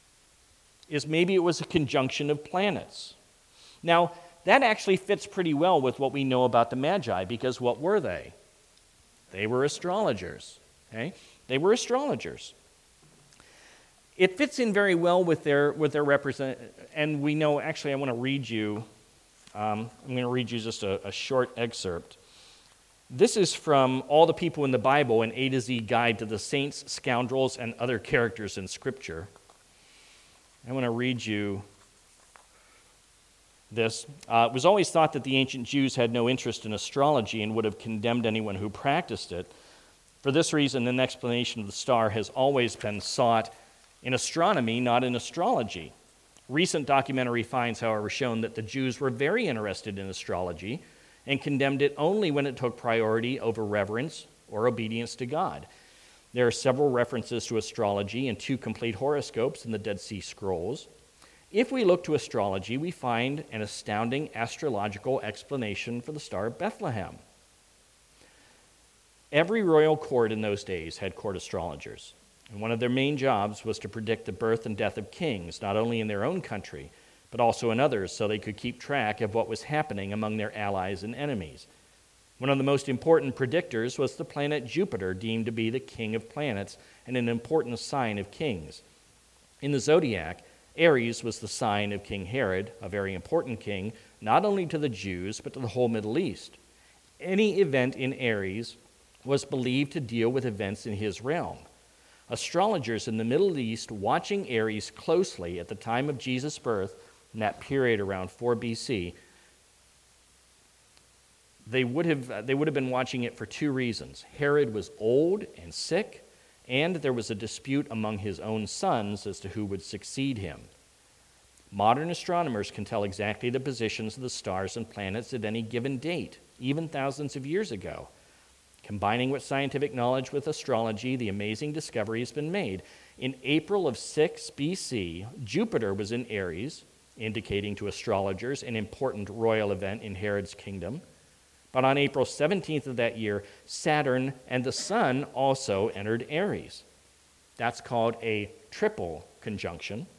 is maybe it was a conjunction of planets. Now, that actually fits pretty well with what we know about the Magi, because what were they? They were astrologers. Okay? They were astrologers. It fits in very well with their with their represent, and we know. Actually, I want to read you. Um, I'm going to read you just a, a short excerpt. This is from All the People in the Bible, an A to Z guide to the saints, scoundrels, and other characters in Scripture. I want to read you this. Uh, it was always thought that the ancient Jews had no interest in astrology and would have condemned anyone who practiced it. For this reason, an explanation of the star has always been sought in astronomy, not in astrology. Recent documentary finds, however, shown that the Jews were very interested in astrology and condemned it only when it took priority over reverence or obedience to God. There are several references to astrology and two complete horoscopes in the Dead Sea Scrolls. If we look to astrology, we find an astounding astrological explanation for the Star of Bethlehem. Every royal court in those days had court astrologers, and one of their main jobs was to predict the birth and death of kings, not only in their own country, but also in others, so they could keep track of what was happening among their allies and enemies. One of the most important predictors was the planet Jupiter, deemed to be the king of planets and an important sign of kings. In the zodiac, Aries was the sign of King Herod, a very important king, not only to the Jews, but to the whole Middle East. Any event in Aries was believed to deal with events in his realm. Astrologers in the Middle East watching Aries closely at the time of Jesus' birth, in that period around four B C, they would have, they would have been watching it for two reasons. Herod was old and sick, and there was a dispute among his own sons as to who would succeed him. Modern astronomers can tell exactly the positions of the stars and planets at any given date, even thousands of years ago. Combining with scientific knowledge with astrology, the amazing discovery has been made. In April of six B C, Jupiter was in Aries, indicating to astrologers an important royal event in Herod's kingdom. But on April seventeenth of that year, Saturn and the Sun also entered Aries. That's called a triple conjunction.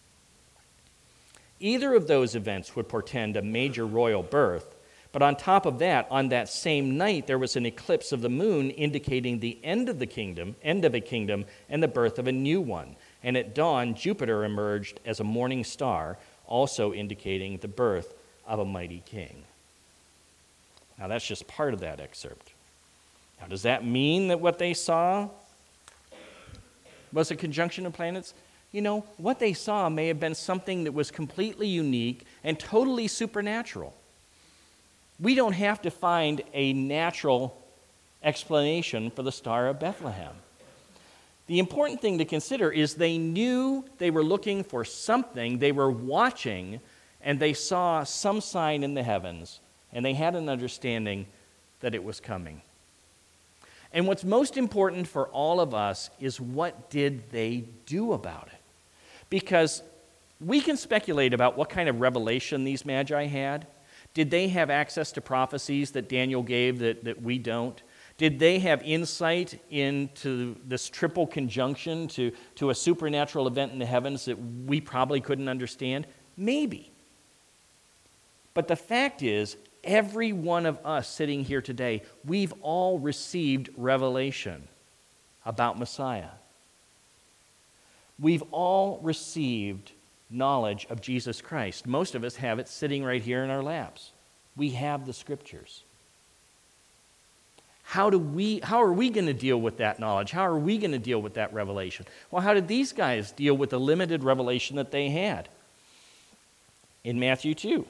Either of those events would portend a major royal birth, but on top of that, on that same night, there was an eclipse of the moon indicating the end of the kingdom, end of a kingdom, and the birth of a new one. And at dawn, Jupiter emerged as a morning star, also indicating the birth of a mighty king. Now, that's just part of that excerpt. Now, does that mean that what they saw was a conjunction of planets? You know, what they saw may have been something that was completely unique and totally supernatural. We don't have to find a natural explanation for the Star of Bethlehem. The important thing to consider is they knew they were looking for something, they were watching, and they saw some sign in the heavens, and they had an understanding that it was coming. And what's most important for all of us is, what did they do about it? Because we can speculate about what kind of revelation these magi had. Did they have access to prophecies that Daniel gave that, that we don't? Did they have insight into this triple conjunction to, to a supernatural event in the heavens that we probably couldn't understand? Maybe. But the fact is, every one of us sitting here today, we've all received revelation about Messiah. We've all received knowledge of Jesus Christ. Most of us have it sitting right here in our laps. We have the Scriptures. How do we, how are we going to deal with that knowledge? How are we going to deal with that revelation? Well, how did these guys deal with the limited revelation that they had? In Matthew two.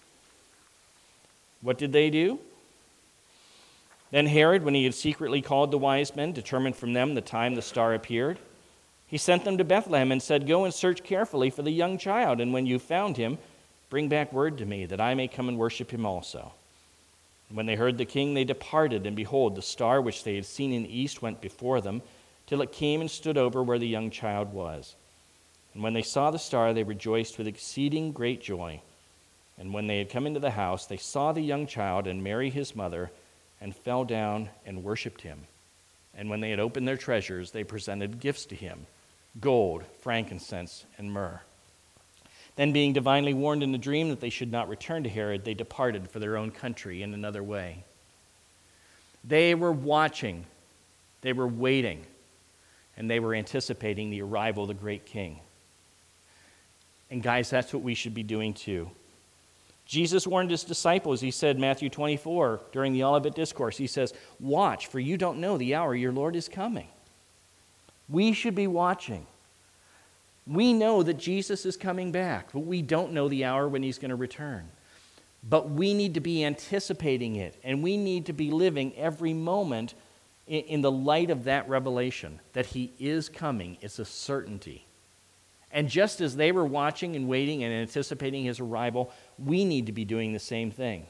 What did they do? Then Herod, when he had secretly called the wise men, determined from them the time the star appeared. He sent them to Bethlehem and said, "Go and search carefully for the young child, and when you found him, bring back word to me, that I may come and worship him also." And when they heard the king, they departed, and behold, the star which they had seen in the east went before them, till it came and stood over where the young child was. And when they saw the star, they rejoiced with exceeding great joy. And when they had come into the house, they saw the young child and Mary his mother, and fell down and worshipped him. And when they had opened their treasures, they presented gifts to him, gold, frankincense, and myrrh. Then, being divinely warned in a dream that they should not return to Herod, they departed for their own country in another way. They were watching, they were waiting, and they were anticipating the arrival of the great king. And guys, that's what we should be doing too. Jesus warned his disciples. He said, Matthew twenty-four, during the Olivet Discourse, he says, "Watch, for you don't know the hour your Lord is coming." We should be watching. We know that Jesus is coming back, but we don't know the hour when he's going to return. But we need to be anticipating it, and we need to be living every moment in, in the light of that revelation, that he is coming. It's a certainty. And just as they were watching and waiting and anticipating his arrival, we need to be doing the same thing.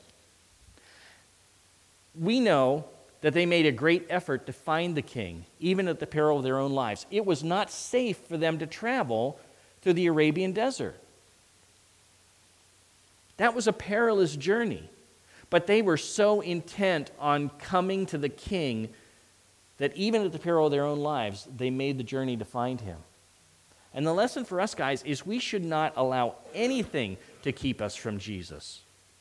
We know that they made a great effort to find the king, even at the peril of their own lives. It was not safe for them to travel through the Arabian desert. That was a perilous journey. But they were so intent on coming to the king that even at the peril of their own lives, they made the journey to find him. And the lesson for us, guys, is we should not allow anything to keep us from Jesus.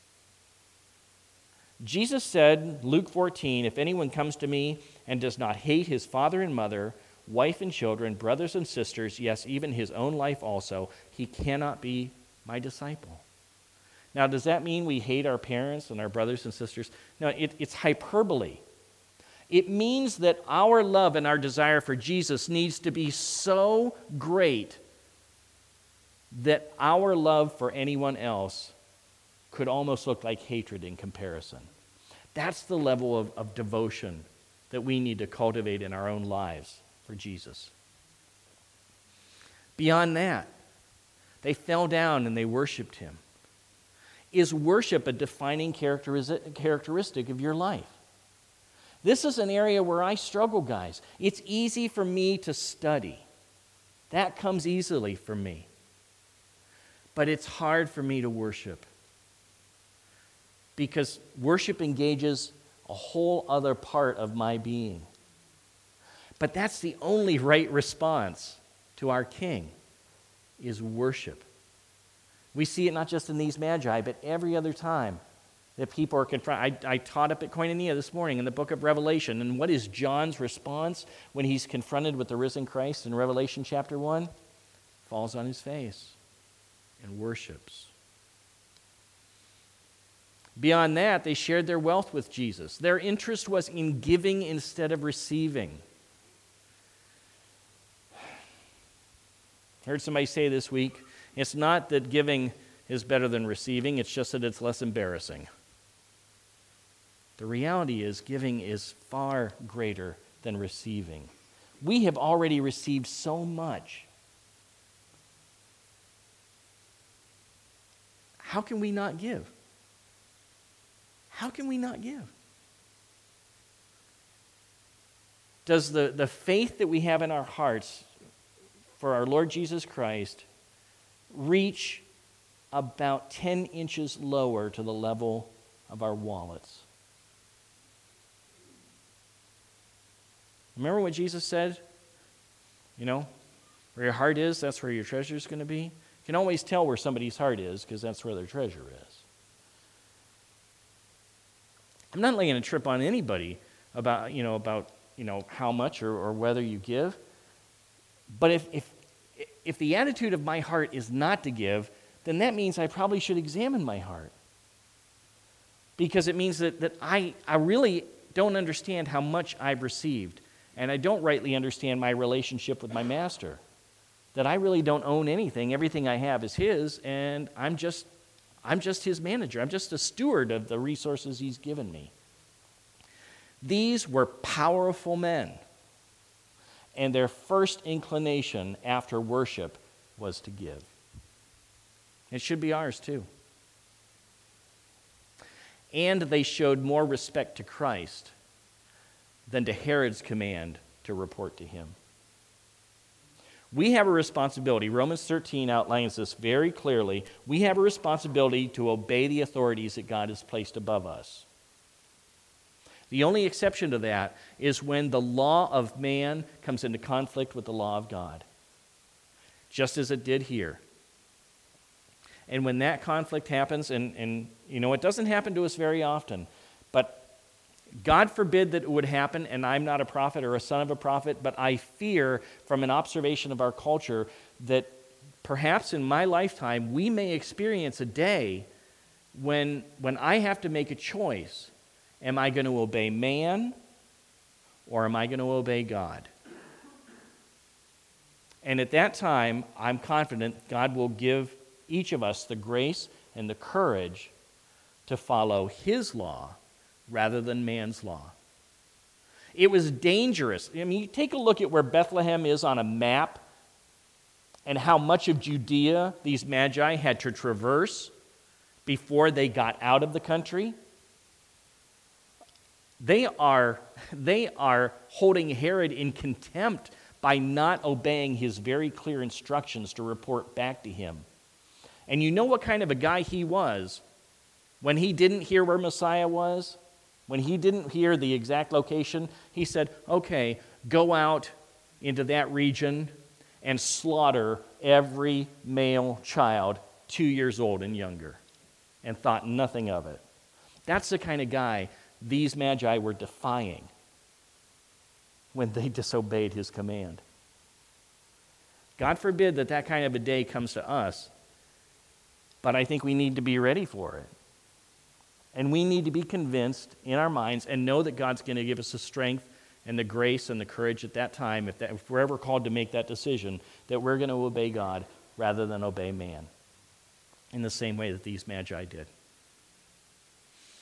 Jesus said, Luke fourteen, "If anyone comes to me and does not hate his father and mother, wife and children, brothers and sisters, yes, even his own life also, he cannot be my disciple." Now, does that mean we hate our parents and our brothers and sisters? No, it, it's hyperbole. It means that our love and our desire for Jesus needs to be so great that our love for anyone else could almost look like hatred in comparison. That's the level of, of devotion that we need to cultivate in our own lives for Jesus. Beyond that, they fell down and they worshiped him. Is worship a defining characteristic of your life? This is an area where I struggle, guys. It's easy for me to study. That comes easily for me. But it's hard for me to worship. Because worship engages a whole other part of my being. But that's the only right response to our King, is worship. We see it not just in these magi, but every other time that people are confronted. I, I taught up at Koinonia this morning in the book of Revelation, and what is John's response when he's confronted with the risen Christ in Revelation chapter one? Falls on his face and worships. Beyond that, they shared their wealth with Jesus. Their interest was in giving instead of receiving. I heard somebody say this week, it's not that giving is better than receiving, it's just that it's less embarrassing. The reality is giving is far greater than receiving. We have already received so much. How can we not give? How can we not give? Does the, the faith that we have in our hearts for our Lord Jesus Christ reach about ten inches lower to the level of our wallets? Remember what Jesus said? You know, where your heart is, that's where your treasure is going to be. You can always tell where somebody's heart is because that's where their treasure is. I'm not laying a trip on anybody about, you know, about, you know, how much or, or whether you give. But if, if, if the attitude of my heart is not to give, then that means I probably should examine my heart. Because it means that, that I, I really don't understand how much I've received. And I don't rightly understand my relationship with my master. That I really don't own anything. Everything I have is his, and I'm just, I'm just his manager. I'm just a steward of the resources he's given me. These were powerful men. And their first inclination after worship was to give. It should be ours too. And they showed more respect to Christ than to Herod's command to report to him. We have a responsibility. Romans thirteen outlines this very clearly. We have a responsibility to obey the authorities that God has placed above us. The only exception to that is when the law of man comes into conflict with the law of God, just as it did here. And when that conflict happens, and, and you know, it doesn't happen to us very often, but God forbid that it would happen, and I'm not a prophet or a son of a prophet, but I fear from an observation of our culture that perhaps in my lifetime we may experience a day when, when I have to make a choice. Am I going to obey man or am I going to obey God? And at that time, I'm confident God will give each of us the grace and the courage to follow his law rather than man's law. It was dangerous. I mean, take a look at where Bethlehem is on a map and how much of Judea these magi had to traverse before they got out of the country. They are, they are holding Herod in contempt by not obeying his very clear instructions to report back to him. And you know what kind of a guy he was when he didn't hear where Messiah was? When he didn't hear the exact location, he said, okay, go out into that region and slaughter every male child two years old and younger, and thought nothing of it. That's the kind of guy these magi were defying when they disobeyed his command. God forbid that that kind of a day comes to us, but I think we need to be ready for it. And we need to be convinced in our minds and know that God's going to give us the strength and the grace and the courage at that time, if, that, if we're ever called to make that decision, that we're going to obey God rather than obey man, in the same way that these magi did.